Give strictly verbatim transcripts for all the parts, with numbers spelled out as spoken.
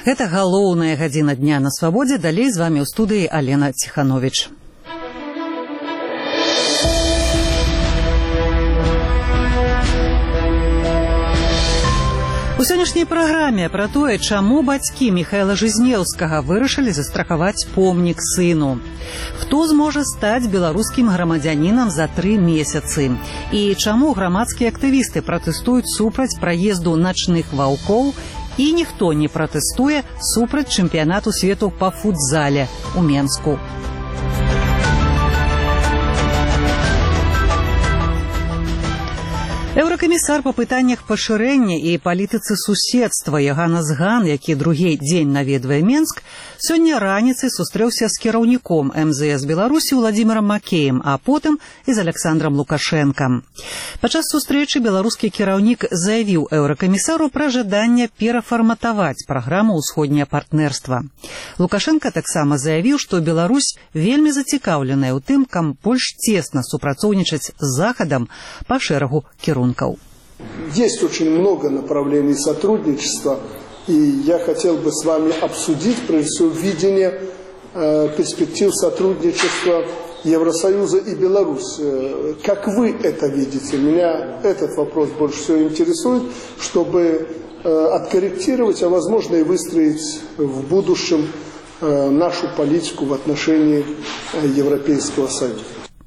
Гэта галоўная гадзіна дня на свабодзе. Далей з вамі ў студыі Алена Ціхановіч. У сённяшняй праграме пра тое, чаму бацькі Міхаіла Жизнеўскага вырашылі застрахаваць помнік сыну. Хто зможа стаць беларускім грамадзянінам за тры месяцы? І чаму грамадскія актывісты пратэстуюць супраць праезду начных ваўкоў і ніхто не пратэстуе супраць чэмпіянату свету па футзале ў Менску? Еўракамісар па пытаннях пашырэння і палітыцы суседства Яганас Ган, які другі дзень наведвае Менск, сёння раніцай сустрэўся з кіраўніком эм зэ эс Беларусі Владзімірам Макеем, а потым і з Александром Лукашэнкам. Падчас сустрэчы беларускі кіраўнік заявіў еўракамісару пра жаданне перафарматаваць праграму ўсходняе партнерства. Лукашэнка таксама заявіў, што Беларусь вельмі зацікаўленая ў тым, каб больш цесна супрацоўнічаць з Захадам па шэрагу кірункаў. Есть очень много направлений сотрудничества, и я хотел бы с вами обсудить, прежде всего, видение э, перспектив сотрудничества Евросоюза и Беларуси. Э, как вы это видите? Меня этот вопрос больше всего интересует, чтобы э, откорректировать, а возможно и выстроить в будущем э, нашу политику в отношении э, Европейского Союза.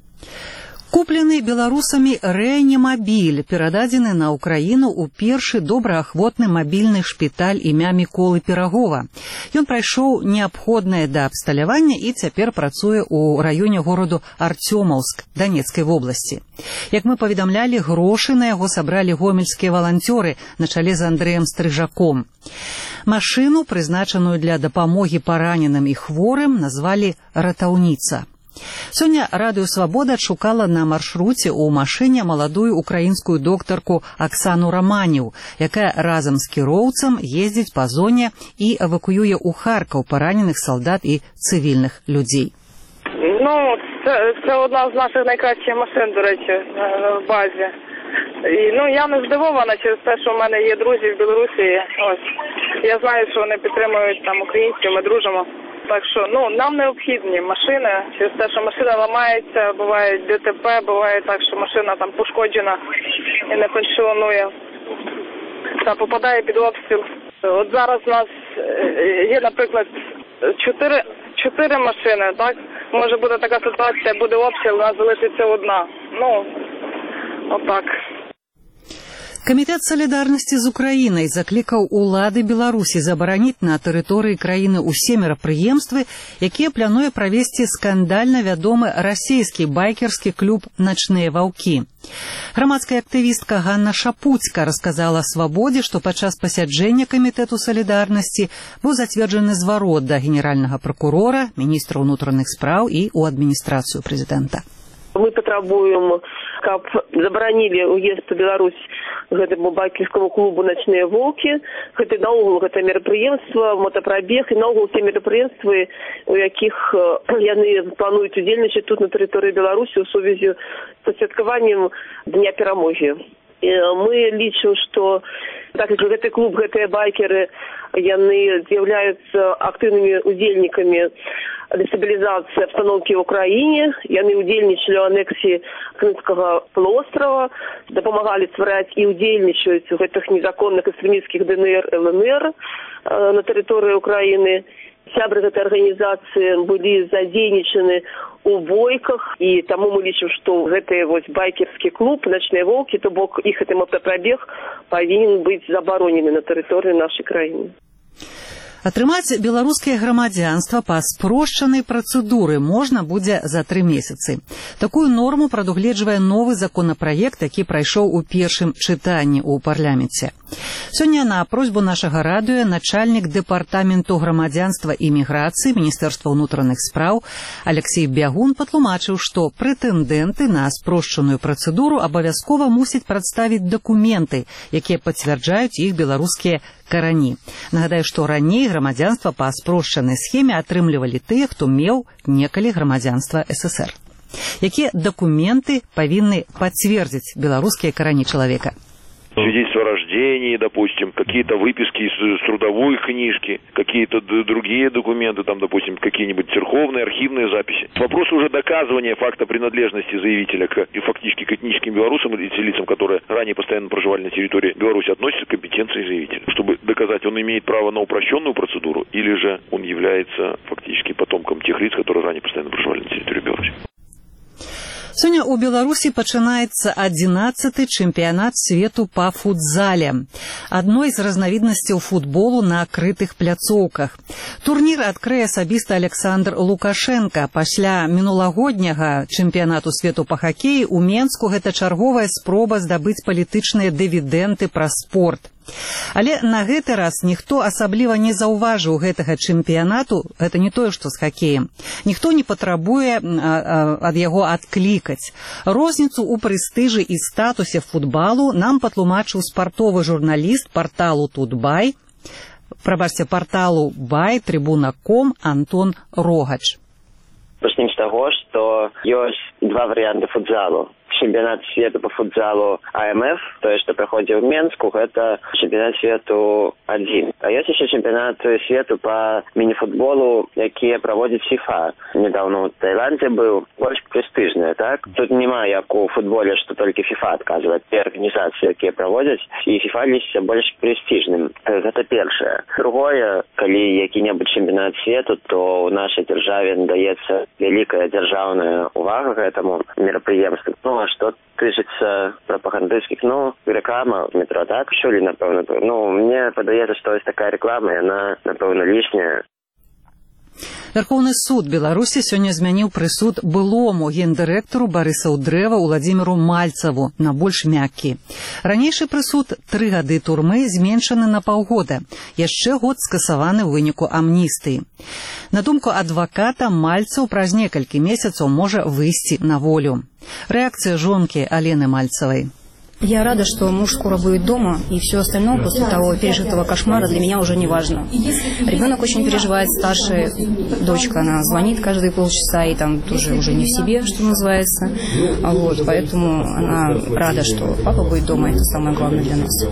Куплены беларусамі рэанімабіль перададзены на ўкраіну ў першы добраахвотны мабільны шпіталь імя Міколы Пірагова. Ён прайшоў неабходнае да абсталявання і цяпер працуе ў раёне гораду Арцёмаўск Данецкай вобласці. Як мы паведамлялі, грошы на яго сабралі гомельскія валанцёры на чале з Андрэем Стрыжаком. Машыну, прызначаную для дапамогі параненым і хворым, назвалі «Ратаўніца». Сёння Радыё Свабода адшукала на маршруце ў машыне маладую украінскую доктарку Аксану Раманеў, якая разам з кіроўцам ездзіць па зоне і эвакуюе ў Харкаў параненых салдат і цивільних людей. Ну, це, це одна з наших найкращих машин, до речі, в базі. І, ну, я не здивована через те, що в мене є друзі в Білорусі. Ось. Я знаю, що вони підтримують там українців, ми дружимо. Так що, ну, нам необхідні машини, через те, що машина ламається, буває ДТП, буває так, що машина там пошкоджена і не функціонує, та попадає під обстріл. От зараз у нас є, наприклад, чотири, чотири машини, так? Може бути така ситуація, буде обстріл, у нас залишиться одна. Ну, отак. Камітэт салідарнасці з Украінай заклікаў улады Беларусі забараніць на тэрыторыі краіны ўсе мерапрыемствы, якія плануе правесці скандальна вядомы расійскі байкерскі клуб «Начныя ваўкі». Грамадская актывістка Ганна Шапуцька расказала «Свабодзе», што падчас пасяджэння камітэту салідарнасці быў зацверджаны зварот да генеральнага пракурора, міністра ўнутраных спраў і ў адміністрацыю прэзідэнта. Мы патрабуем, каб забаранілі ўезд у Беларусь гэтаму байкерскаму клубу «Начныя волкі». Гэта наогул гэта мерапрыемства, мотапрабег і наогул усе мерапрыемствы, у якіх яны плануюць удзельнічаць тут на тэрыторыі Беларусі ў сувязі са святкаваннем Дня перамогі. І мы лічым, што так як гэты клуб, гэтыя байкеры, яны з'яўляюцца актыўнымі удзельнікамі дестабілізацыі абстаноўкі ў краіне, яны удзельнічалі ў анексіі Крымскага полуострова, дапамагалі ствараць і удзельнічаюць у гэтых незаконных экстрэмісцкіх дэ эн эр, эл эн эр на тэрыторыі Украіны. Сябры гэтай арганізацыі былі задзейнічаны у бойках, і таму мы лічым, што гэты вось байкерскі клуб «Начныя волкі», то бок іх гэты мотапрабег павінен быць забаронены на тэрыторыі нашай краіны. Атрымаць беларускае грамадзянства па спрошчанай працэдуры можна будзе за тры месяцы. Такую норму прадугледжвае новы законапраект, які прайшоў у першым чытанні ў парламенце. Сёння на просьбу нашага радыё начальнік дэпартаменту грамадзянства і міграцыі Міністэрства ўнутраных спраў Алексей Бягун патлумачыў, што прэтэндэнты на спрошчаную працэдуру абавязкова мусяць прадставіць дакументы, якія пацвярджаюць іх беларускія карані. Нагадаю, што раней грамадзянства па спрошчанай схеме атрымлівалі тыя, хто меў некалі грамадзянства эс эс эр. Якія дакументы павінны пацвердзіць беларускія карані чалавека? свидетельства о рождении, допустим, какие-то выписки из трудовой книжки, какие-то другие документы, там, допустим, какие-нибудь церковные, архивные записи. Вопрос уже доказывания факта принадлежности заявителя к, и фактически к этническим белорусам или лицам, которые ранее постоянно проживали на территории Беларуси, относятся к компетенции заявителя. Чтобы доказать, он имеет право на упрощенную процедуру или же он является фактически потомком тех лиц, которые ранее постоянно проживали на территории Беларуси. Сёння ў Беларусі пачынаецца адзінаццаты чэмпіянат свету па футзале, адной з разнавіднасцяў футболу на крытых пляцоўках. Турнір адкрые асабіста Александр Лукашенко. Пасля мінулагодняга чэмпіянату свету па хакеі ў Менску гэта чарговая спроба здабыць палітычныя дывідэнды праз спорт. Але на гэты раз ніхто асабліва не заўважыў гэтага чэмпіянату, гэта не тое, што з хакеем. Ніхто не патрабуе ад яго адклікаць. Розніцу ў прэстыжы і статусе футбалу нам патлумачыў спартовы журналіст парталу Тутбай, прабачце, парталу бай трибуна точка ком Антон Рогач. Пачнем з таго, што ёсць два варыянты футзалу. Чемпионат свету по футзалу А Эм Эф, то есть, что проходит в Менску, это чемпионат свету один. А есть еще чемпионат свету по мини-футболу, який проводит ФИФА. Недавно в Таиланде был, больше престижный, так? Тут немає, як у футболе, что только ФИФА отказывает. Те организации, які проводят, и ФИФА лишься больше престижным. Это первое. Другое, коли який-небудь чемпионат свету, то у нашей державе надається великая державная увага к этому мероприемству. Ну, а что тычыцца пропагандистских, ну, реклама в метро, так, що ли, напевно? Ну, мне падаецца, што есть такая реклама, и она, напевно, лишняя. Верховны суд Беларусі сёння змяніў прысуд былому гендырэктару Барыса Удрэва Уладзіміру Мальцаву на больш мяккі. Ранейшы прысуд тры гады турмы зменшаны на паўгода, яшчэ год скасаваны ў выніку амністыі. На думку адваката, Мальцаў праз некалькі месяцаў можа выйсці на волю. Рэакцыя жонкі Алены Мальцавай. Я рада, что муж скоро будет дома, и все остальное после того пережитого кошмара для меня уже не важно. Ребенок очень переживает, старшая дочка, она звонит каждые полчаса, и там тоже уже не в себе, что называется. Вот, поэтому она рада, что папа будет дома, это самое главное для нас.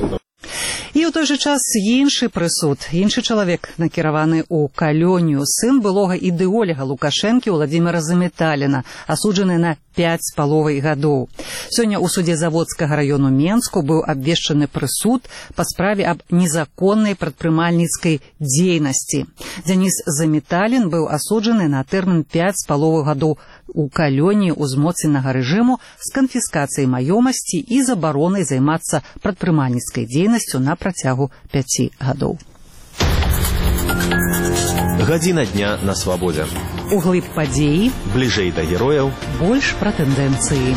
І ў той жа час іншы прысуд, іншы чалавек накіраваны ў калонію, сын былога ідэоляга Лукашэнкі Уладзіміра Заметаліна, асуджаны на пяць з паловай гадоў. Сёння ў судзе Заводскага раёну Менску быў абвешчаны прысуд па справе аб незаконнай прадпрымальніцкай дзейнасці. Дзяніс Заметалін быў асуджаны на тэрмін пяць з паловай гадоў у калоніі узмоцненага рэжыму з канфіскацыяй маёмасці і забаронай займацца прадпрымальніцкай дзейнасцю на працягу пяці гадоў. Гадзіна дня на свабодзе. Углыб падзеі, бліжэй да герояў, больш пра тэндэнцыі.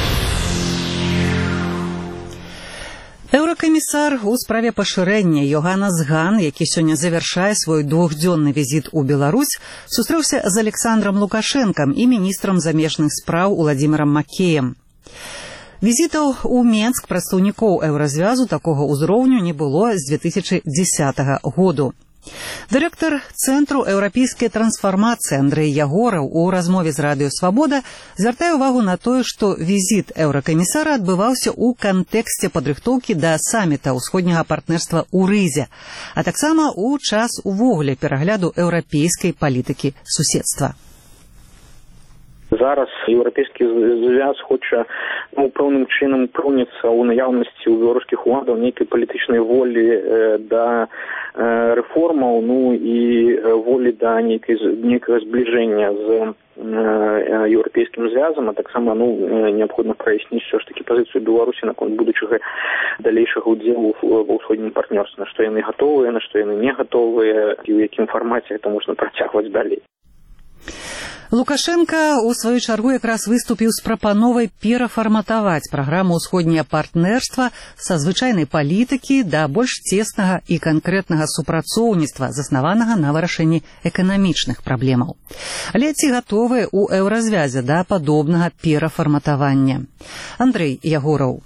Еўракамісар у справе пашырэння Йоханнес Ган, які сёння завяршае свой двухдзённы візіт у Беларусь, сустрэўся з Александром Лукашэнкам і міністрам замежных спраў Уладзімірам Макеем. Візітаў у Менск прадстаўнікоў еўразвязу такога ўзроўню не было з дзве тысячы дзесятага году. Дырэктар Цэнтру еўрапейскай трансфармацыі Андрэй Ягораў у размове з Радыё Свабода звяртае ўвагу на тое, што візіт еўракамісара адбываўся ў кантэксце падрыхтоўкі да саміта ўсходняга партнерства ў Рызе, а таксама ў час увогуле перагляду еўрапейскай палітыкі суседства. Зараз Європейський Союз хоче, ну, певним чином упевнитися у наявності у білоруських уладів некої політичної волі е, до е, реформу, ну і волі до некого зближення з е, Європейським Союзом, а так само, ну, необхідно прояснити все ж таки позицію Білорусі на конт будучого дальнейшего уділу в усходнім партнерстві, на що вони готові, на що вони не готові, і в якому форматі це можна протягувати далі. Лукашенко у сваю чаргу якраз выступіў з прапановай перафарматаваць праграму ўсходняе партнерства са звычайнай палітыкі да больш цеснага і канкрэтнага супрацоўніцтва, заснаванага на вырашэнні эканамічных праблемаў. Але ці гатовыя ў еўразвязе да падобнага перафарматавання? Андрэй Ягораў.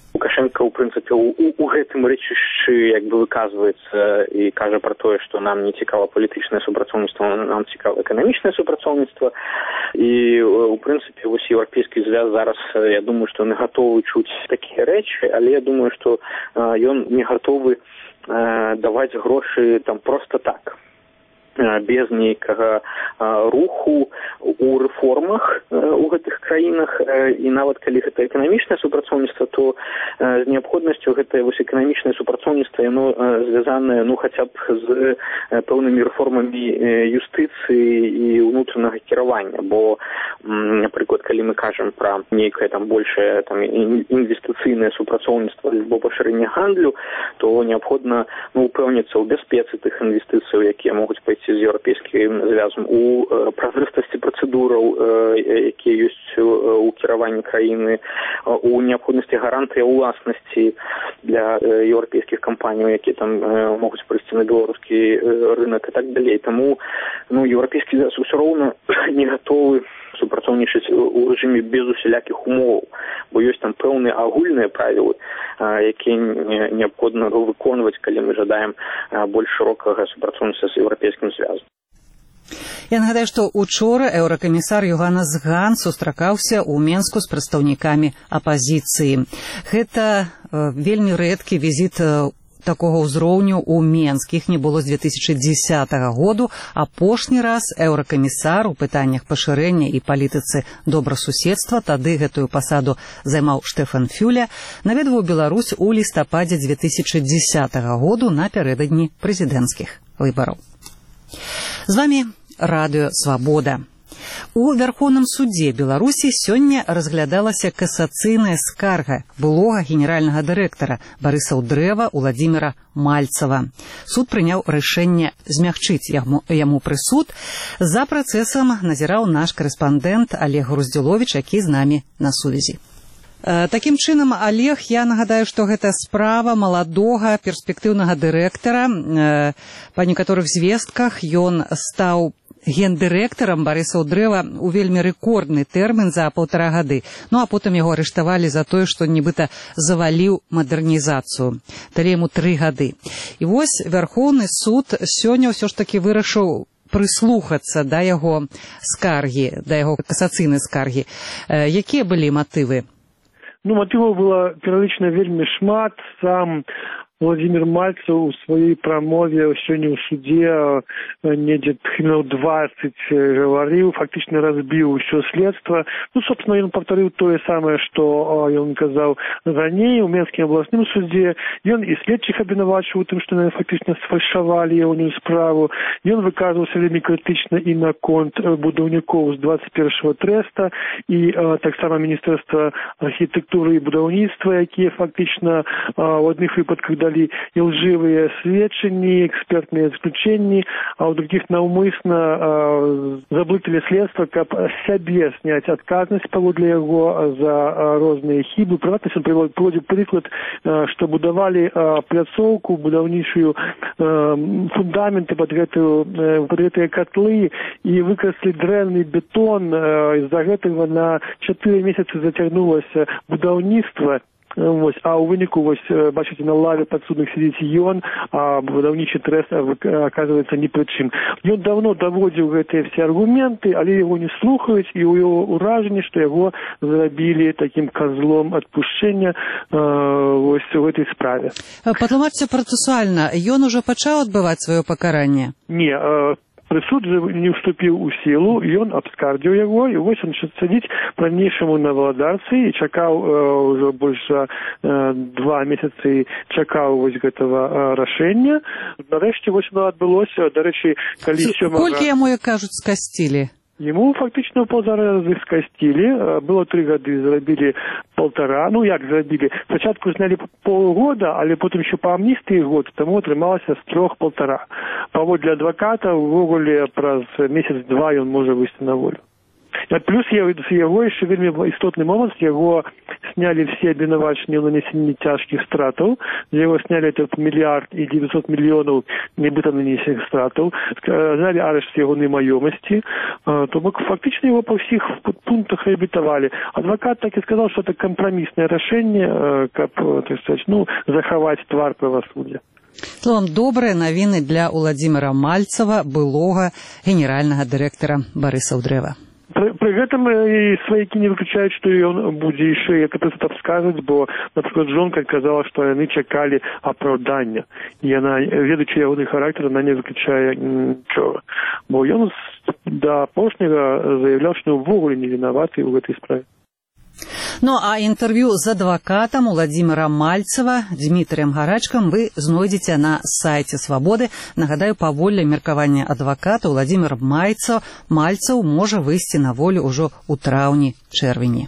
Лукашенко, у прынцыпе, у, у гэтым рэчышчы як бы выказваецца і кажа пра тое, што нам не цікава палітычнае супрацоўніцтва, нам цікава эканамічнае супрацоўніцтва. І у прынцыпе вось еўрапейскі звяз зараз, я думаю, што не гатовы чуць такія рэчы, але я думаю, што ён не гатовы даваць грошы там проста так, без нейкага руху у рэформах у гэтых краінах. І нават калі гэта эканамічнае супрацоўніцтва, то з неабходнасцю гэтае вось эканамічнае супрацоўніцтва яно звязанае ну хаця б з пэўнымі рэформамі юстыцыі і ўнутранага кіравання. Бо, напрыклад, калі мы кажам пра нейкае там большае там інвестыцыйнае супрацоўніцтва альбо пашырэнне гандлю, то неабходна ну упэўніцца ў бяспецы тых інвестыцыяў, якія могуць пайсці з еўрапейскім звязам, у празрыстасці працэдураў, якія ёсць у кіраванні краіны, у неабходнасці гарантыі уласнасці для еўрапейскіх кампаній, якія там могуць прыйсці на беларускі рынок і так далей. Таму ну, еўрапейскі звяз усё роўна не гатовы супрацоўнічаць у рэжыме без усялякіх умоваў, бо ёсць там пэўныя агульныя правілы, якія неабходна выконваць, калі мы жадаем больш шырокага супрацоўніцтва з еўрапейскім звязам. Я нагадаю, што учора еўракамісар Йоханнес Хан сустракаўся ў Менску з прадстаўнікамі апазіцыі. Гэта э, вельмі рэдкі візіт э, такога ўзроўню ў Менск. Іх не было з две тысячы дзесятага году. Апошні раз еўракамісар у пытаннях пашырэння і палітыцы добрасуседства, тады гэтую пасаду займаў Штэфан Фюле, наведваў Беларусь у лістападзе две тысячы дзесятага году напярэдадні прэзідэнцкіх выбараў. З вамі Радыё Свабода. У Вярхоўным судзе Беларусі сёння разглядалася касацыйная скарга былога генеральнага дырэктара Барыса Дрэва Уладзіміра Мальцава. Суд прыняў рашэнне змягчыць яму, яму прысуд. За працэсам назіраў наш корэспандэнт Олег Груздзіловіч, які з намі на сувязі. Такім чынам, Олег, я нагадаю, што гэта справа маладога перспектыўнага дырэктара. Па некаторых звестках ён стаў гендырэктарам Барыса Дрэва у вельмі рэкордны тэрмін за паўтара гады. Ну а потым яго арыштавалі за тое, што нібыта заваліў мадэрнізацыю. Далі яму тры гады. І вось Вярхоўны суд сёння ўсё ж такі вырашыў прыслухацца да яго скаргі, да яго касацыйнай скаргі. Якія былі матывы? Ну, матываў было перыядычна вельмі шмат. Сам Владимир Мальцев у своей промове сегодня в суде недзе хвілінаў двадцать говорил, фактично разбил все следство. Ну, собственно, он повторил то же самое, что он сказал ранее в Менском областном суде. И он и следчих обвинувачивал тем, что они фактично сфальшивали его справу. И он выказывался вельми критично и на конт будаўнікоў з двадцать первого треста, и так само Министерство архитектуры и будаўніцтва, якія фактично в одних выпадках дали и лживые сведчанні, экспертные заключения, а у других наўмысна э, заблытали следства, каб сябе снять адказнасць паводле яго за э, розныя хібы. Прыватнасць он приводит прыклад, э, што будавалі э, пляцоўку, будаўнічую э, фундаменты под, гэтую, э, под гэтыя котлы и выкраслі дрэнны бетон. Э, из-за гэтага на чатыры месяцы зацягнулася будаўніцтва. Вось, а ў выніку, вось, бачыце, на лаве падсудных сидзіць ён, а будаўнічы трэст, оказывается, ні пры чым. Ён давно даводзіў гэтыя все аргументы, але яго не слухаюць, і ў яго ўражанне, што яго зрабілі такім козлом адпушчэння э, вось у гэтай справе. Патлумачце працэсуальна, ён ужо пачаў адбываць сваё пакаранне? Не, э, прысуд не вступіў у сілу, ён абскардзіў яго, і вось он сядзіць па-ранейшаму на валадарцы і чакаў э, ўжо больш за э, два месяцы чакаў вось гэтага э, рашэння. Нарэшце вось оно адбылося, дарэчы, калі сёмага... Колькі яму, як кажуць, скасцілі? Ему фактично полтора раза скостили, было три года, зарабили полтора, ну як зарабили, спочатку сняли полгода, але потом еще по амнистии год, тому отрымалось с трех полтора. Паводле адвоката, в уголе, праз месяц-два он может выйти на волю. Плюс яго яшчэ вельмі істотны момант, яго снялі все абвінавачанні ў нанесенні цяжкіх стратаў, з яго снялі этот мільярд і девятьсот мільёнаў нібыта нанесеных стратаў, знялі арышт ягонай маёмасці, то бок фактычна яго па ўсіх пунктах рэабілітавалі. Адвакат так і сказаў, што это кампраміснае рашэнне, каб, так сказать, ну, захаваць твар правасуддзя. Словом, добрыя навіны для Уладзіміра Мальцева, былога генеральнага дырэктара Барысаў Дрэва. Пры, пры гэтым і сваякі не выключаюць, што ён будзе яшчэ, як это абскажуць, бо, напрыклад, жонка казала, што яны чакалі апраўдання. І яна, ведаючы ягоны характар, она не выключае нічога. Бо ён да апошняга заяўляў, што ўвогуле не вінаваты ў гэтай справе. Ну, а інтэрв'ю з адвакатам Уладзіміра Мальцева Дмітрыем Гарачкам вы знойдзеце на сайце Свабоды. Нагадаю, паводле меркавання адваката Уладзімір Мальцев, Мальцев можа выйсці на волю ўжо ў траўні-чэрвені.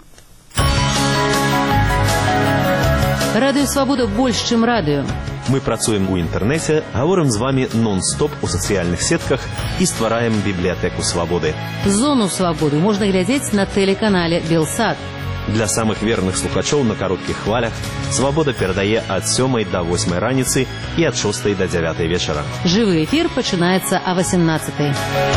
Радыё Свабода больш, чым радыё. Мы працуем у інтэрнэце, гаворым з вамі нон-стоп у сацыяльных сетках і ствараем бібліятэку Свабоды. Зону Свабоды можна глядзець на тэлеканале Белсат. Для самых верных слухачоў на кароткіх хвалях Свабода перадае ад сёмай да восьмай раніцы і ад шостай да дзявятай вечара. Жывы эфір пачынаецца а восемнадцатай.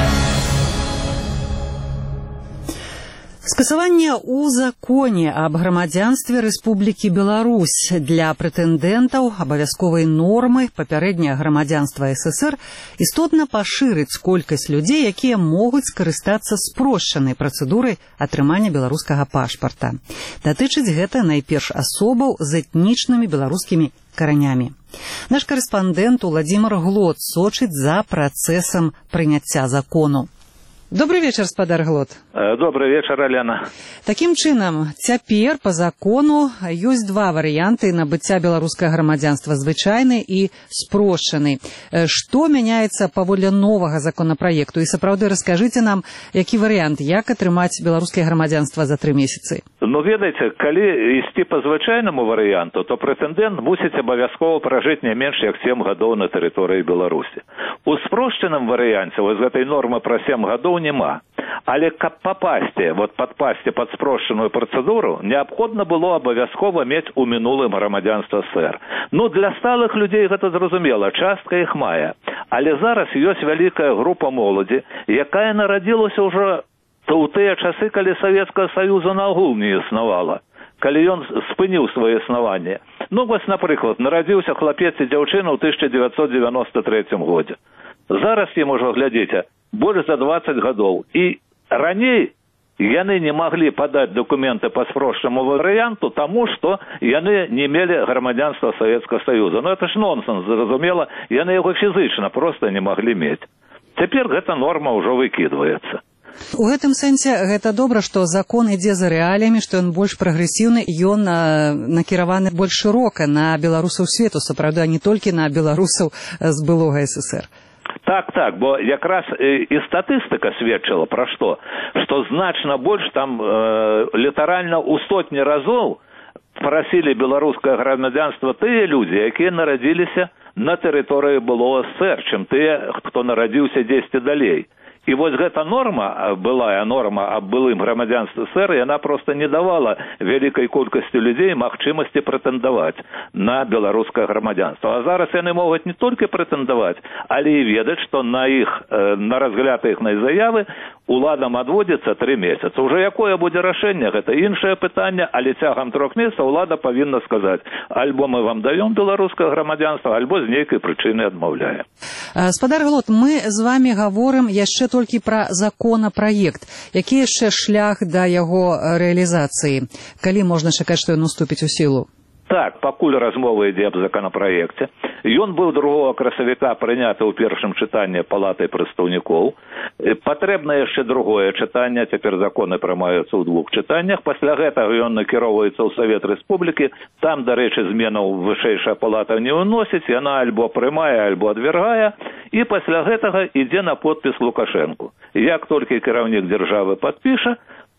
Скасаванне ў законе аб грамадзянстве Рэспублікі Беларусь для прэтэндэнтаў абавязковай нормы папярэдняе грамадзянства ССР істотна пашырыць колькасць людзей, якія могуць скарыстацца спрошчанай працэдурай атрымання беларускага пашпарта. Датычыць гэта найперш асобаў з этнічнымі беларускімі каранямі. Наш карэспандэнт Уладзімір Глот сочыць за працэсам прыняцця закону. Добрый вечер, спадар Глот. Добрый вечер, Алена. Такім чынам, цяпер па закону ёсць два варыянты набыцця беларускага грамадзянства: звычайны і спрошчаны. Што мяняецца паводле новага законапраекту? І сапраўды раскажыце нам, які варыянт, як атрымаць беларускае грамадзянства за тры месяцы? Ну, ведаеце, калі ісці па звычайнаму варыянту, то прэтэндэнт мусіць абавязкова пражыць не менш як сем гадоў на тэрыторыі Беларусі. У спрошчаным варыянце вось гэтай нормы пра сем гадоў няма. Але каб папасці, вот падпасці пад спрошчаную працэдуру, неабходна было абавязкова мець у мінулым грамадзянства ССР. Ну, для сталых людзей гэта зразумела, частка іх мае. Але зараз ёсць вялікая група моладзі, якая нарадзілася ўжо ў тыя часы, калі Савецкага Саюза наогул не існавала, калі ён спыніў свае існаванне. Ну, вось, напрыклад, нарадзіўся хлапец і дзяўчына ў тысяча дзевяцьсот девяносто трэцім годзе. Зараз ім ужо, глядзіце, больш за двадцать гадоў. І раней яны не маглі падаць дакументы па спрошчанаму варыянту, таму што яны не мелі грамадзянства Савецкага Саюза. Ну, это ж нонсенс, зразумела, яны яго фізычна проста не маглі мець. Цяпер гэта норма ўжо выкідваецца. У гэтым сэнсе гэта добра, што закон ідзе за рэаліямі, што ён больш прагрэсіўны, ён накіраваны больш шырока на беларусаў свету, сапраўды, а не толькі на беларусаў з былога ССР. Так, так, бо якраз і статыстыка сведчыла пра што? Што значна больш там э, літаральна ў сотні разоў прасілі беларускае грамадзянства тыя людзі, якія нарадзіліся на тэрыторыі былога ССР, чым тыя, хто нарадзіўся дзесьці далей. І вось гэта норма, былая норма аб былым грамадзянстве ССР, яна проста не давала вялікай колькасці людзей магчымасці прэтэндаваць на беларускае грамадзянства. А зараз яны могуць не толькі прэтэндаваць, але і ведаць, што на іх, на разгляд іхнай заявы уладам адводзіцца тры месяцы. Уже якое будзе рашэнне, гэта іншае пытанне, але цягам трох месяцаў улада павінна сказаць: альбо мы вам даём беларускае грамадзянства, альбо з нейкай прычыны адмаўляем. Спадар Глот, мы з вами гаворым яшчэ толькі пра законапраект. Які яшчэ шлях да яго рэалізацыі? Калі можна чакаць, што ён уступіць у сілу? Так, пакуль размова ідзе аб законапраекце. Ён быў другога красавіка прыняты ў першым чытанні палатай прадстаўнікоў. Патрэбна яшчэ другое чытанне, цяпер законы прымаюцца ў двух чытаннях. Пасля гэтага ён накіроўваецца ў Савет Рэспублікі. Там, дарэчы, зменаў вышэйшая палата не ўносіць, яна альбо прымае, альбо адвяргае. І пасля гэтага ідзе на подпіс Лукашэнку. Як толькі кіраўнік дзяржавы падпіша,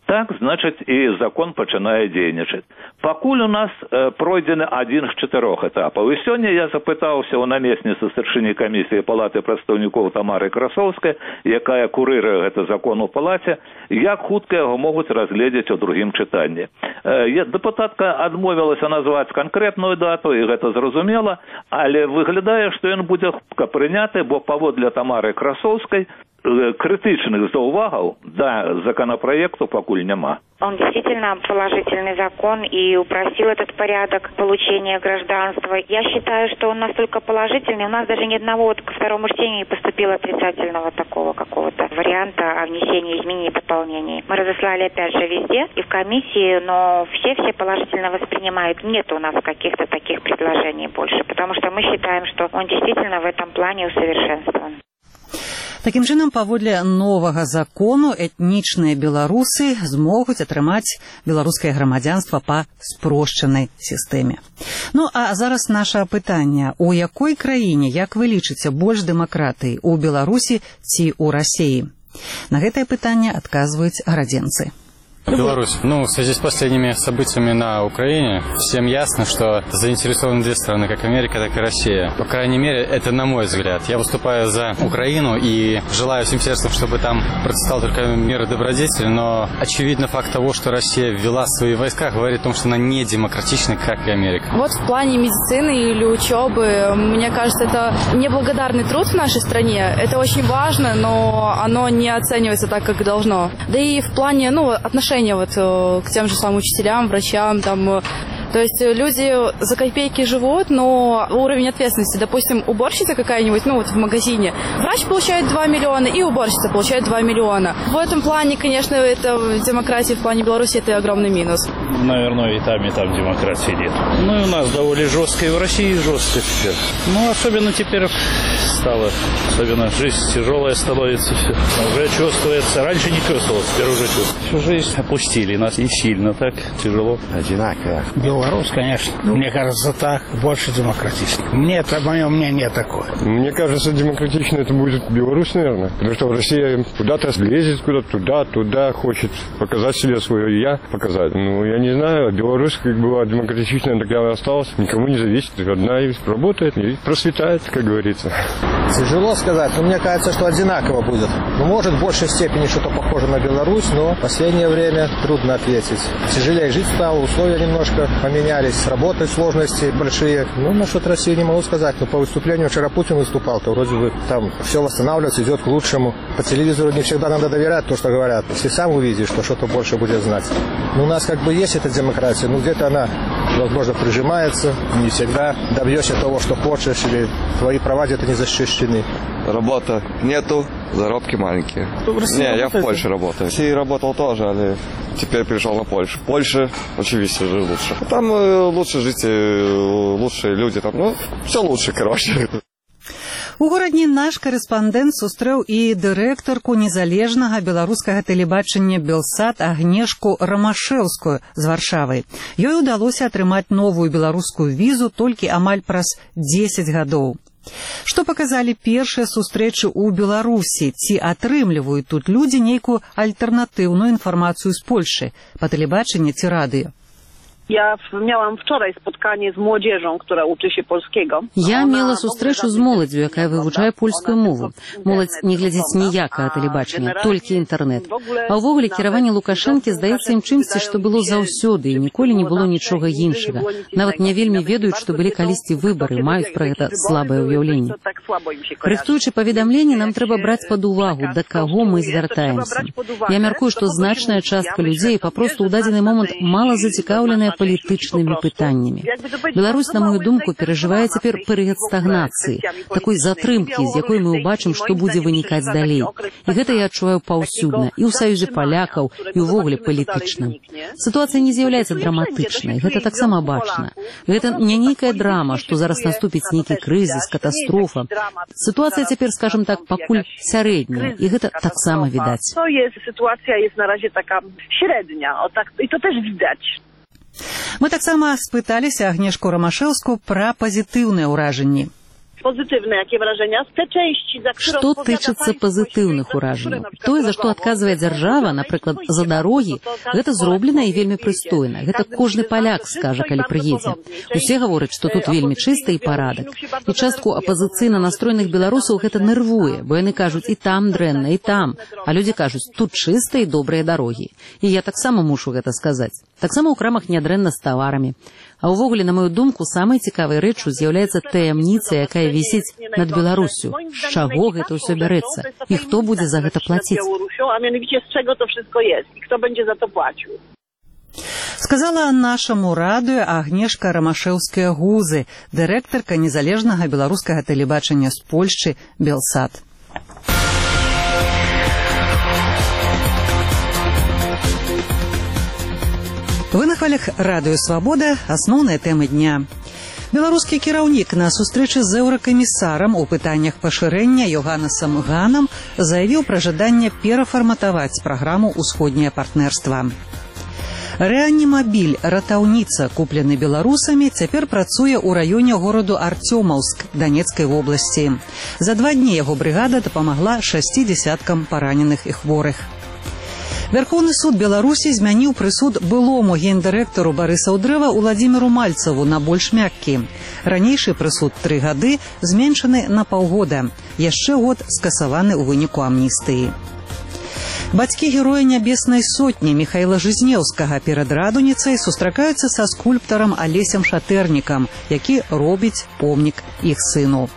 так, значыць, і закон пачынае дзейнічаць. Пакуль у нас э, пройдзены адзін з чатырох этапаў. І сёння я запытаўся ў намесніцы старшыні камісіі палаты прадстаўнікоў Тамары Красоўскай, якая курыруе гэты закон у палаце, як хутка яго могуць разгледзець у другім чытанні. Э, дэпутатка адмовілася назваць канкрэтную дату, і гэта зразумела, але выглядае, што ён будзе прыняты, бо паводле Тамары Красоўскай критичных заувагов до законопроекту покуль нема. Он действительно положительный закон и упростил этот порядок получения гражданства. Я считаю, что он настолько положительный, у нас даже ни одного вот ко второму чтению не поступило отрицательного такого какого-то варианта о внесении изменений и дополнений. Мы разослали опять же везде и в комиссии, но все-все положительно воспринимают. Нет у нас каких-то таких предложений больше, потому что мы считаем, что он действительно в этом плане усовершенствован. Такім чынам, паводле новага закону этнічныя беларусы змогуць атрымаць беларускае грамадзянства па спрошчанай сістэме. Ну, а зараз наша пытанне. У якой краіне, як вы лічыце, больш дэмакратыі? У Беларусі ці ў Расіі? На гэтае пытанне адказваюць гарадзенцы. Беларусь. Ну, в связи с последними событиями на Украине, всем ясно, что заинтересованы две страны, как Америка, так и Россия. По крайней мере, это на мой взгляд. Я выступаю за Украину и желаю всем сердцем, чтобы там процветал только мир и добродетель, но очевидно факт того, что Россия ввела свои войска, говорит о том, что она не демократична, как и Америка. Вот в плане медицины или учебы, мне кажется, это неблагодарный труд в нашей стране. Это очень важно, но оно не оценивается так, как должно. Да и в плане, ну, отношений вот к тем же самым учителям, врачам, там, то есть люди за копейки живут, но уровень ответственности, допустим, уборщица какая-нибудь, ну вот в магазине, врач получает два миллиона и уборщица получает два миллиона. В этом плане, конечно, это в демократии в плане Беларуси это огромный минус. Наверное, и там, и там демократии нет. Ну и у нас довольно жестко, и в России жестко теперь. Ну, особенно теперь стало, особенно жизнь тяжелая становится, все. Уже чувствуется, раньше не чувствовалось, теперь уже чувствуется. Всю жизнь опустили нас, и сильно так, тяжело. Одинаково. Беларусь, конечно, мне кажется, так больше демократично. Мне это, мое мнение такое. Мне кажется, демократично это будет Беларусь, наверное. Потому что Россия куда-то лезет, куда-то туда, туда, хочет показать себе свое я, показать. Ну, я не знаю, Беларусь как была демократичная, так и осталась. Никому не зависит. Одна и работает, и процветает, как говорится. Тяжело сказать, но мне кажется, что одинаково будет. Ну, может, в большей степени что-то похоже на Беларусь, но в последнее время трудно ответить. Тяжелее жить стало, условия немножко поменялись, работы сложности большие. Ну, насчет России не могу сказать, но по выступлению вчера Путин выступал, то вроде бы там все восстанавливается, идет к лучшему. По телевизору не всегда надо доверять то, что говорят. Если сам увидишь, то что-то больше будет знать. Но у нас как бы есть эта демократия, но где-то она, возможно, прижимается. Не всегда добьешься того, что хочешь, или твои права где-то не защищены. Работы нету, заработки маленькие. Не, я в Польше работаю. В России работал тоже, але теперь перешел на Польшу. В Польше, очевидно, же лучше. Там лучше жить, лучшие люди, там, ну, все лучше, короче. У горадні наш корэспандэнт сустрэў і дырэктарку незалежнага беларускага тэлебачання «Белсат» Агнешку Рамашэўскую з Варшавы. Ёй удалося атрымаць новую беларускую візу толькі амаль праз дзесяць гадоў. Што паказалі першыя сустрэчы ў Беларусі? Ці атрымліваюць тут людзі нейкую альтэрнатыўную інфармацыю з Польшы па тэлебачанні ці радыё? Ja miałam wczoraj spotkanie z młodzieżą, która uczy się polskiego. Я мела сустрэчу з моладзю, якая вывучае польскую мову. Моладзь не глядзіць ніякае тэлебачанне, толькі інтэрнэт. А ўвогуле кіраванне Лукашэнкі здаецца ім чымсьці, што было заўсёды і ніколі не было нічога іншага. Нават не вельмі ведаюць, што былі калісьці выбары, маюць пра гэта слабае ўяўленне. Рыхтуючы паведамленне, нам трэба браць пад увагу, да каго мы звяртаемся. Я мяркую, што значная частка людзей папросту ў дадзены момант мала зацікаўленая палітычнымі пытаннямі. Беларусь, на мою думку, перажывае цяпер перыяд стагнацыі, такой затрымкі, з якой мы ўбачым, што будзе вынікаць далей. І гэта я адчуваю паўсюдна, і ў саюзе палякаў, і ўвогуле палітычна. Сітуацыя не з'яўляецца драматычнай, гэта таксама бачна. Гэта не нейкая драма, што зараз наступіць нейкі крызіс, катастрофа. Сітуацыя цяпер, скажам так, пакуль сярэдняя, і гэта таксама відаць. Сітуацыя jest na razie taka średnia, o tak, i to też widać. Мы таксама спыталіся Агнешку Рамашэўскую пра пазітыўныя ўражанні. Пазітыўныя якія выражения? Те части, за которые Што тычыцца пазітыўных уражанняў. Тое, за што адказвае дзяржава, напрыклад, за дарогі, гэта зроблена і вельмі прыстойна. Гэта кожны паляк скажа, калі прыедзе. Усе гавораць, што тут вельмі чыста і парадак. І частку апазіцыйна настроеных беларусаў гэта нервуе, бо яны кажуць, і там дрэнна, і там. А людзі кажуць, тут чыста і добрыя дарогі. І я таксама мушу гэта сказаць. Таксама ў крамах нядрэнна з таварамі. А ўвогуле, на маю думку, самай цікавай рэччу з'яўляецца таямніца, якая вісіць над Беларуссю. З чаго гэта ўсё бярэцца? І хто будзе за гэта плаціць? А mianowicie z czego to wszystko jest i kto będzie za to płacił. Сказала нашаму радыё Агнешка Рамашэўская-Гузы, дырэктарка незалежнага беларускага тэлебачання з Польшчы Белсат. Вы на хвалях радыё Свабода, асноўныя тэмы дня. Беларускі кіраўнік на сустрэчы з еўракамісарам у пытаннях пашырэння Йоханнесам Ганам заявіў пра жаданне перафарматаваць праграму «Усходняе партнерства». Рэанімабіль «Ратаўніца», куплены беларусамі, цяпер працуе ў раёне гораду Артёмаўск Данецкай вобласці. За два дні яго брыгада дапамагла шасці дзясяткам параненых і хворых. Верховны суд Беларусі змяніў прысуд былому гендырэктару Барыса Ўдрэва Уладзіміру Мальцаву на больш мяккі. Ранейшы прысуд тры гады зменшаны на паўгода. Яшчэ год скасаваны ў выніку амністыі. Бацькі героя Нябеснай сотні Міхаіла Жизнеўскага перад Радуніцай сустракаюцца са скульптарам Алесем Шатэрнікам, які робіць помнік іх сыну.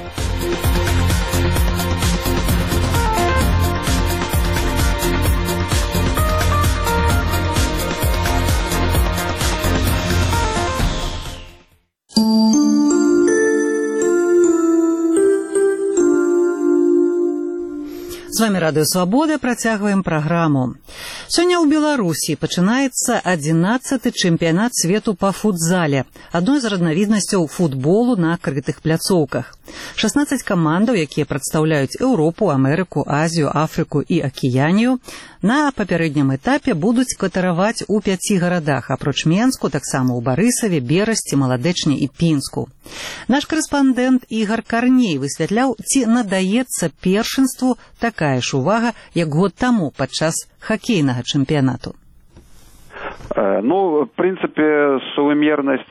З вами Радыё Свабода, працягваем праграму. Сёння ў Беларусі пачынаецца адзінаццаты чэмпіянат свету па футзале, адной з разнавіднасцяў футболу на крытых пляцоўках. шаснаццаць камандаў, якія прадстаўляюць Еўропу, Амерыку, Азію, Афрыку і Акіянію, на папярэднім этапе будуць кватараваць у пяці гарадах, апроч Менску, таксама ў Барысаве, Берасці, Маладэчні і Пінску. Наш корэспандэнт Ігар Карней высвятляў, ці надаецца першынству такая ж увага, як год таму падчас хакейнага чэмпіянату. Ну, в принципе, сувымернасць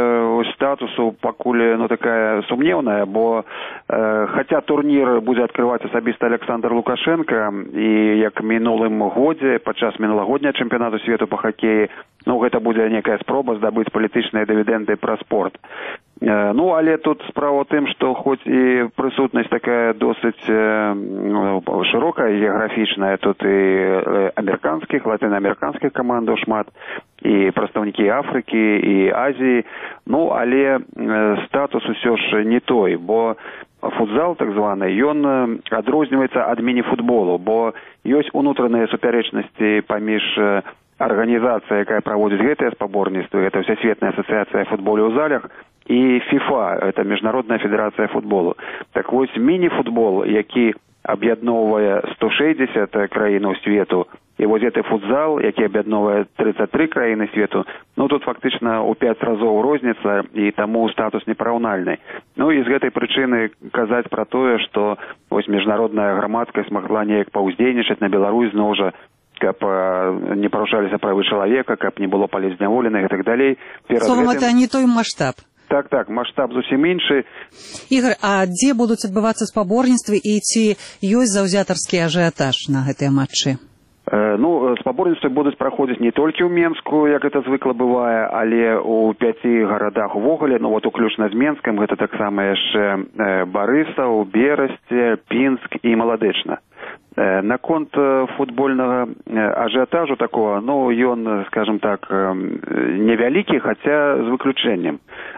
статусу пакуль ну, такая сумневная, бо э, хотя турнір будзе адкрываць асабіста Александр Лукашенко, і як мінулым годзе, падчас мінулагодняга чэмпіянату свету па хакеі, ну, гэта будзе некая спроба здабыць палітычныя дывідэнды пра спорт. Э, ну, але тут справа ў тым, што хоць і прысутнасць такая досыць э, шырокая, геаграфічная, тут і э, амерыканскіх, латынаамерыканскіх камандаў шмат, і прадстаўнікі Афрыкі і Азіі, ну, але э, статус усё ж не той, бо футзал, так званы, ён адрозніваецца ад міні-футболу, бо ёсць унутраныя супярэчнасці паміж арганізацыяй, якая праводзіць гэтыя спаборніцтвы, гэта Всесветная асацыяцыя футболу ў залях, і ФІФА, это Міжнародная федэрацыя футболу. Так вось, міні-футбол, які аб'ядноўвае сто шэсцьдзесят краінаў свету, і вось гэты футзал, які аб'ядноўвае тридцать три краіны свету, ну тут фактычна ў пяць разоў розніца, і таму статус непараўнальны. Ну і з гэтай прычыны казаць пра тое, што вось міжнародная грамадскасць магла неяк паўздзейнічаць на Беларусь зноў жа, каб не парушаліся правы чалавека, каб не было палізняволеных і так далей. Словом, гэта не той маштаб. Так, так, маштаб зусім іншы. Ігор, а дзе будуць адбывацца спаборніцтвы і ці ёсць заўзятарскі ажыятаж на гэтыя матчы? Э, ну, спаборніцтвы будуць праходзіць не толькі ў Менску, як гэта звыкла бывае, але ў пяці гарадах увогуле, ну вот уключна з Менскам, гэта таксама яшчэ э, Барысаў, Берасце, Пінск і Маладэчна. Э, наконт э, футбольнага э, ажыятажу такого, ну, ён, скажем так, э, невялікі, хаця з выключэннем.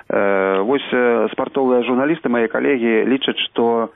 Э, вось э, спартовыя журналісты, мае калегі, лічаць, што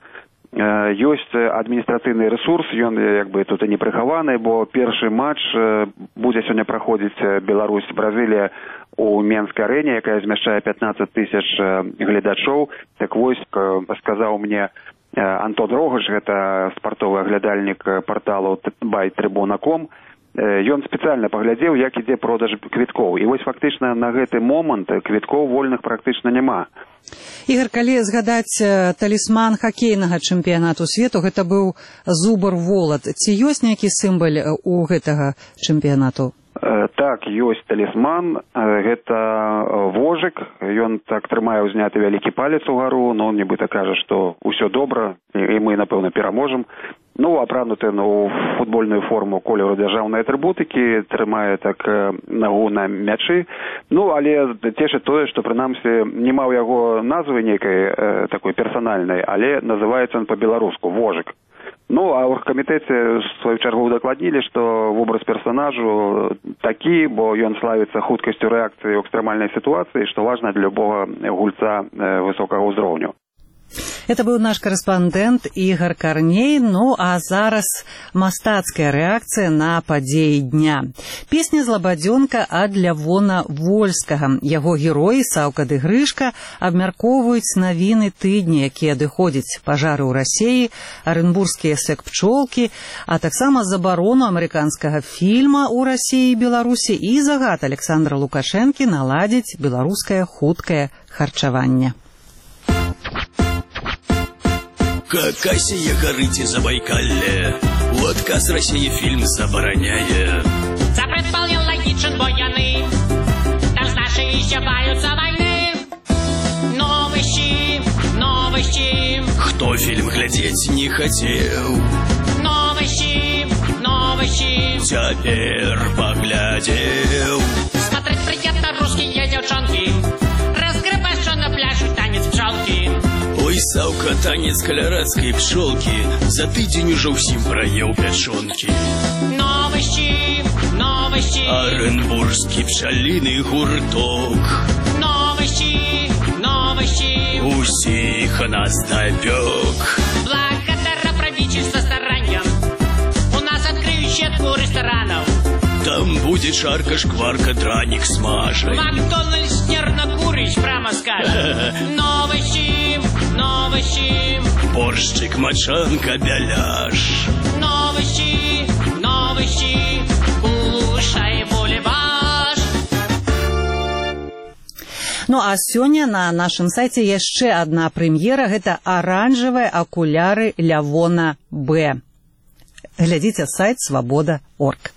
э, ёсць адміністрацыйны рэсурс, ён як бы тут і не прыхаваны, бо першы матч э, будзе сёння праходзіць Беларусь-Бразылія у Менскай арэне, якая змяшчае пятнаццаць тысяч э, гледачоў. Так вось, э, сказаў мне Антон Рогач, гэта спартовы аглядальнік парталу бай трибуна точка ком, ён спецыяльна паглядзеў, як ідзе продаж квіткоў. І вось фактычна на гэты момант квіткоў вольных практычна няма. Ігор, калі згадаць талісман хакейнага чэмпіянату свету, гэта быў зубр волат. Ці ёсць нейкі сімвал у гэтага чэмпіянату? Так, ёсць талісман, гэта вожык, ён так трымае ўзняты вялікі палец угару, но он нібыта кажа, што ўсё добра, і мы, напэўна, пераможам. Ну, апрануты у футбольную форму колеру дзяржаўнай атрыбутыкі, трымае так нагу на мячы. Ну, але цешыць тое, што прынамсі няма ў яго назвы нейкай такой персанальнай, але называецца он па-беларуску вожык. Ну, а ў оргкамітэце в сваю чаргу удакладнілі, што вобраз персонажу такі, бо ён славіцца хуткасцю рэакцыі ў экстрэмальнай сітуацыі, што важна для любога гульца высокага ўзроўню. Это быў наш корэспандэнт Ігор Карней. Ну, а зараз мастацкая рэакцыя на падзеі дня. Песня «Злабадзёнка» ад Лявона Вольскага. Яго героі Саўка ды Грышка абмяркоўваюць навіны тыдня, якія адыходзяць пажары ў Расіі, арэнбургскія сэк-пчолкі, а таксама забарону амерыканскага фільма ў Расіі і Беларусі і загад Александра Лукашэнкі наладзіць беларускае хуткае харчаванне. Хакасия горите Забайкалье, водка с России фильм забороняет. Запрет вполне логичен, военный, там с нашей исчерпаются войны. Новости, новости. Кто фильм глядеть не хотел? Новости, новости. Теперь поглядел. Смотреть приятно русские девчонки, разгребашься на пляже танец пчелки. Ой, Саўка, танец калярадской пчелки, за тыдзень уже ўсім праеў пячонки. Новости, новости. Оренбургский пчалиный гурток. Новости, новости. Усіх нас допек. Благодаря правительству стараниям у нас открыют сетку ресторанов. Там будет шарка, шкварка, драник смажен. Макдональдс нервно-курыч прямо скажет. Новости, новости. Борщик, мочанка, беляш. Новости, новости. Кушай, булеваш. Ну, а сёння на нашым сайце яшчэ адна прэм'ера. Гэта аранжавыя акуляры Лявона Б. Глядзіце сайт свабода точка орг.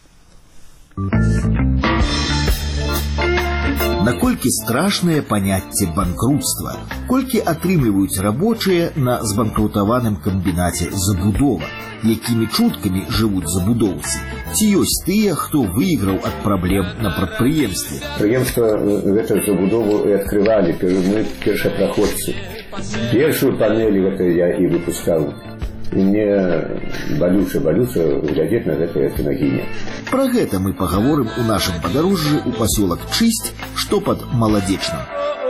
Наколькі страшнае паняцце банкрутства, колькі атрымліваюць рабочыя на збанкрутаваным камбінаце забудова, якімі чуткамі жывуць забудоўцы, ці ёсць тыя, хто выйграў ад праблем на прадпрыемстве. Прадпрыемства гэтую забудову і адкрывалі мы першапраходцы. Першую панель гэта я і выпускаў. Мне балюча-балюча глядзець на гэтае кінагіне. Пра гэта мы пагаворым у нашым падарожжы ў пасёлак Чысць, што пад Маладзечным.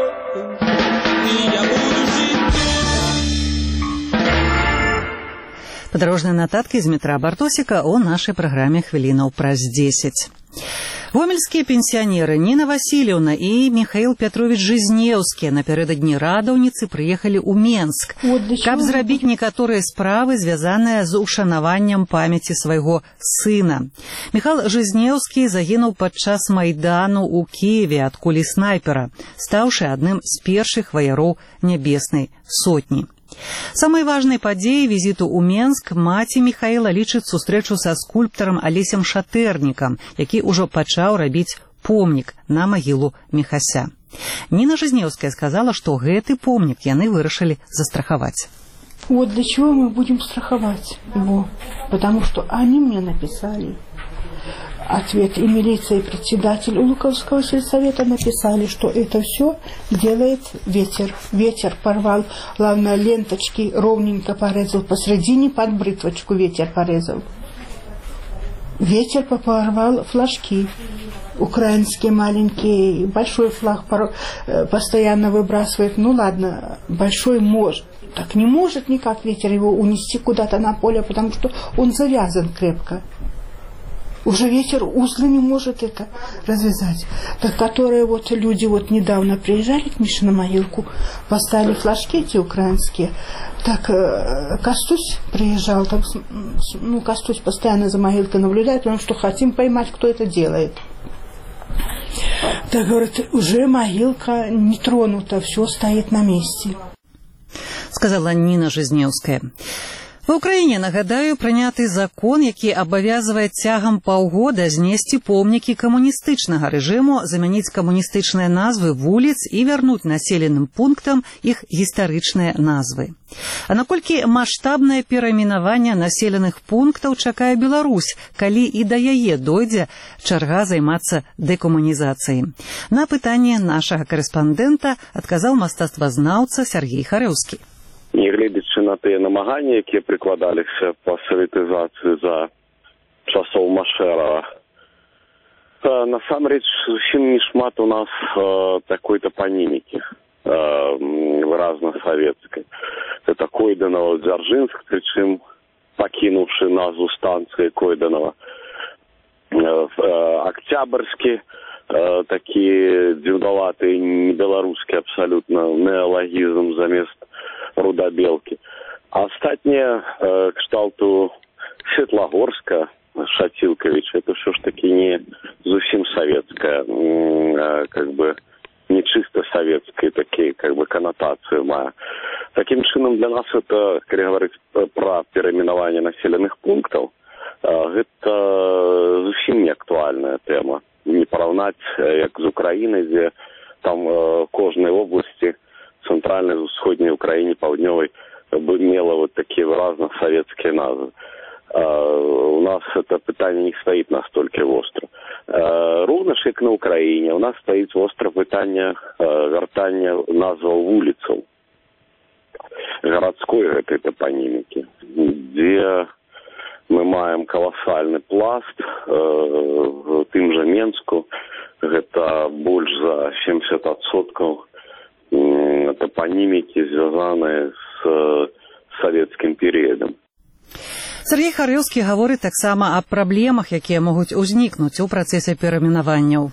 Падарожныя нататкі з метра Бартосіка ў нашай праграме «Хвілінаў праз дзесяць». Гомельскія пенсіянеры Ніна Васильевна і Михаил Петрович Жизнеўскі напярэдадні радаўніцы прыехалі ў Менск, каб зрабіць некаторыя справы, звязаныя з ушанаваннем памяці свайго сына. Михаил Жизнеўскі загінуў падчас Майдану ў Кіеве ад кулі снайпера, стаўшы адным з першых ваяроў Нябеснай сотні. Самай важнай падзеяй візіту ў Менск маці Михаіла лічыць сустрэчу са скульптарам Алесем Шатэрнікам, які ўжо пачаў рабіць помнік на магілу Міхася. Ніна Жизнеўская сказала, што гэты помнік яны вырашылі застрахаваць. Вот для чего мы будем страховать его? Потому что они мне написали ответ, и милиция, и председатель Луковского сельсовета написали, что это все делает ветер. Ветер порвал, главное, ленточки ровненько порезал, посредине под бритвочку ветер порезал. Ветер порвал флажки украинские маленькие, большой флаг постоянно выбрасывает. Ну ладно, большой может. Так не может никак ветер его унести куда-то на поле, потому что он завязан крепко. Уже ветер узлы не может это развязать. Так которые вот люди вот недавно приезжали к Мише на могилку, поставили флажки эти украинские. Так э, Костусь приезжал, так, ну Костусь постоянно за могилкой наблюдает, потому что хотим поймать, кто это делает. Так, говорит, уже могилка не тронута, все стоит на месте. Сказала Ніна Жизнеўская. В Украине, нагадаю, прыняты закон, які абавязвае цягам паўгода знесці помнікі камуністычнага рэжыму, замяніць камуністычныя назвы вуліц і вярнуць населеным пунктам іх гістарычныя назвы. А наколькі маштабнае перайменаванне населеных пунктаў чакае Беларусь, калі і да яе дойдзе чарга займацца дэкамунізацыяй? На пытанне нашага карэспандэнта адказаў мастацтвазнаўца Сергей Харэўскі. Нягледзячы на тыя намаганні, якія прыкладаліся па саветызацыі за часоў Машэрава, насамрэч зусім не шмат у нас э, такой топанімікі э, выразна савецкай. Это Койданова Дзяржынск, прычым пакінуўшы назву станцыі Койданова. Э, э, Октябрьскі, э, такі дзіўнаваты, небеларускі абсалютна неалагізм замест Рудабелкі. А астатнія э, кшталту Светлагорска, Шацілкавіч, это все ж таки не зусім советская, э, как бы не чисто советская, такие как бы коннотации мае. Таким чынам для нас это, калі говорить про перайменаванне населенных пунктов, э, это зусім не актуальная тема. Не параўнаць, як з Украінай, дзе там э, кожнай области центральной, усходней Украине, паўднёвой, бы мела вот такие выразно советские назвы. Uh, у нас это питание не стоит настолько остро. Uh, ровно ж, як на Украине, у нас стоит остро питание uh, вертания назваў вуліцаў городской этой топонимики, где мы маем колоссальный пласт uh, в тым же Менску, это больше за семьдесят процентов топонимики, звязанные с э, советским периодом. Сергей Харэўскі гаворыць таксама аб праблемах, якія могуць узнікнуць у працэсе перайменаванняў.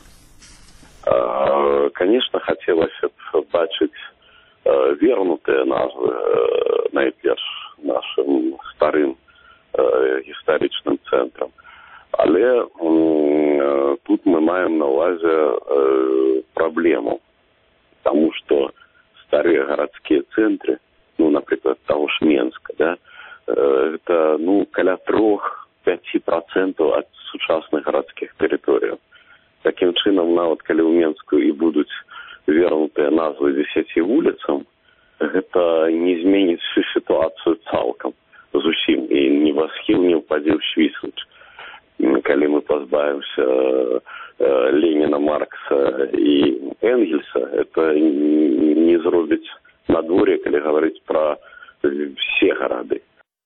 Э, конечно, хотелось бы бачыць э, вернутыя назвы э, найперш нашим старым э, гістарычным цэнтрам. Але э, тут мы маем на увазе э, праблему. Потому что старые городские центры, ну, например, того же Менска, да, э, это, ну, каля трёх-пяці процентов от сучасных городских территорий. Таким чином, на вот, калі у Менску и будут вернутые назвы десяти улицам, это не изменит всю ситуацию цалком, зусім, и ни восхил не упадет в Швейцарию. Калі мы позбавимся э, Ленина, Маркса и Энгельса, это не зробіць надвор'е, калі говорить про все города.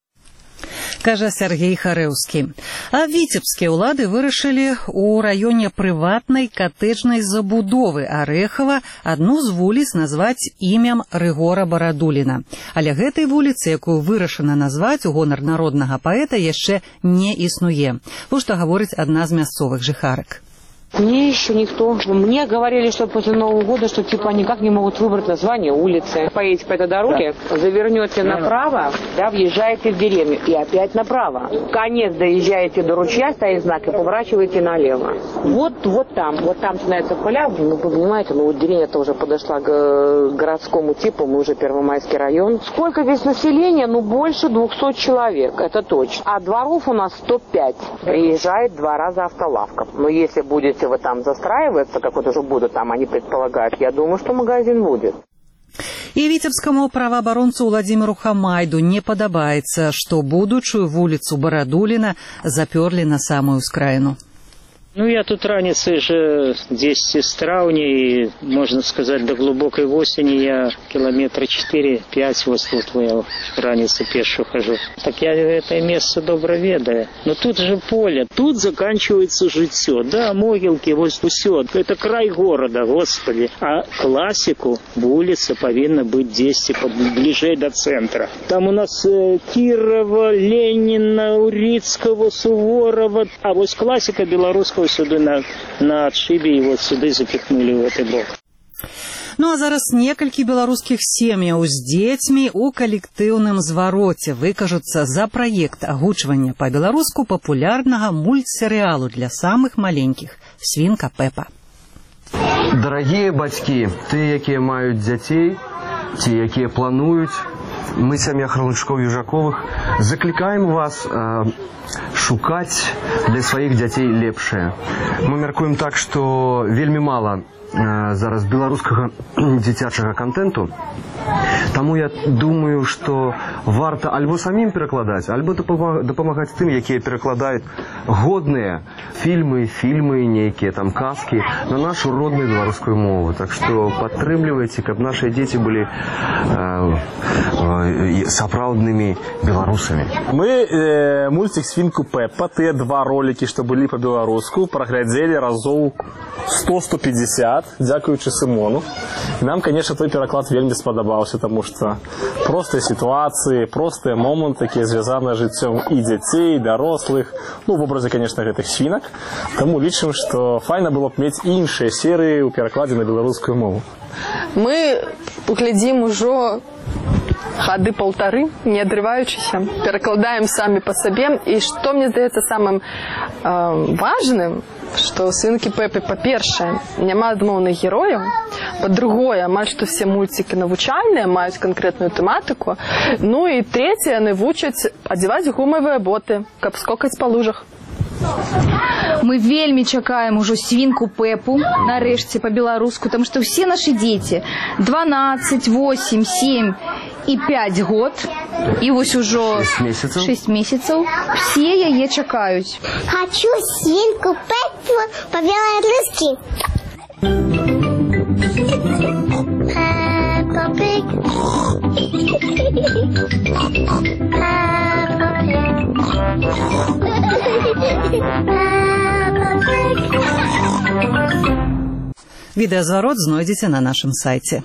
Кажа Сергей Харэўскі. А віцебскія ўлады вырашылі у раёне прыватнай катэджнай забудовы Арэхава адну з вуліц назваць імем Рыгора Барадуліна. Але гэтай вуліцы, якую вырашана назваць у гонар народнага паэта, яшчэ не існуе. Вось што гаворыць адна з мясцовых жыхарак. Мне еще никто. Мне говорили, что после Нового года, что типа никак не могут выбрать название улицы. Поедете по этой дороге, да. Завернете да. направо, да, въезжаете в деревню и опять направо. Конец доезжаете до ручья, стоит знак, и поворачиваете налево. Вот, вот там, вот там начинается поля. Ну, вы понимаете, ну вот деревня-то уже подошла к городскому типу, мы уже Первомайский район. Сколько здесь населения? Ну, больше двухсот человек, это точно. А дворов у нас сто пять. Приезжает два раза автолавка. Но если будете вы там застраиваться, как вот уже будут там, они предполагают, я думаю, что магазин будет. І віцебскаму праваабаронцу Владзіміру Хамайду не падабаецца, што будучую вуліцу Барадуліна запёрлі на самую ускраіну. Ну, я тут раніцай же здесь из траўня, и, можно сказать, до глубокой осени я километра четыре-пять вот тут я раніцай пешу хожу. Так я это место добро ведаю. Но тут же поле, тут заканчивается житье. Да, могилки, вот все. Это край города, господи. А классику улица повинна быть здесь, типа, ближе до центра. Там у нас э, Кирова, Ленина, Урицкого, Суворова. А вот классика белорусского сюда на, на отшибе, и вот сюда запихнули в этот бок. Ну а зараз некалькі беларускіх сем'яў з дзецьмі ў калектыўным звароце выкажуцца за праект агучвання па-беларуску папулярнага мультсерыялу для самых маленькіх «Свінка Пепа». Дарагія бацькі, тыя, якія маюць дзяцей, ці якія плануюць, мы, сям'я Харлычкоў-Южаковых, заклікаем вас э, шукаць для сваіх дзяцей лепшае. Мы мяркуем так, што вельмі мала э, зараз беларускага дзіцячага контенту. Таму я думаю, што варта альбо самім перакладаць, альбо дапамагаць тым, якія перакладаюць годныя фільмы, фільмы нейкія, там казкі на нашу родную беларускую мову. Так што падтрымлівайце, каб нашыя дзеці былі э, э, сапраўднымі беларусамі. Мы э, мультик «Свинку Пеппа», тыя два ролики, што былі па-беларуску, праглядзелі разоў сто - сто пятьдесят, дзякуючы Сымону. І нам, конечно, той пераклад вельмі спадабаўся, таму што простыя сітуацыі, простыя моманты, якія звязаныя з жыццём і дзяцей, і дарослых, ну, в образе, конечно, гэтых свінак. Таму лічым, што файна было б мець іншыя серыі ў перакладзе на беларускую мову. Мы глядзім ужо гады полторы, не адрываючыся, перакладаем самі па сабе. І што мне здаецца самым э, важным, што ў «Свінкі Пеппы», па-першае, няма адмоўных герояў, па-другое, амаль што все мульцікі навучальныя, маюць канкрэтную тэматыку, ну і трэцяе, яны вучаць адзяваць гумавыя боты, каб скокаць па лужах. Мы вельмі чакаем ужо «Свінку Пеппу», нарэшце па-беларуску, таму што ўсе нашы дзеці дванаццаць, восемь, семь і пять год, і вось ужо шесть месяцаў, все яе чакаюць. Хочу «Свинку Пеппу» по-белорусски. Peppa Pig. Відэазварот знойдзеце на нашым сайце.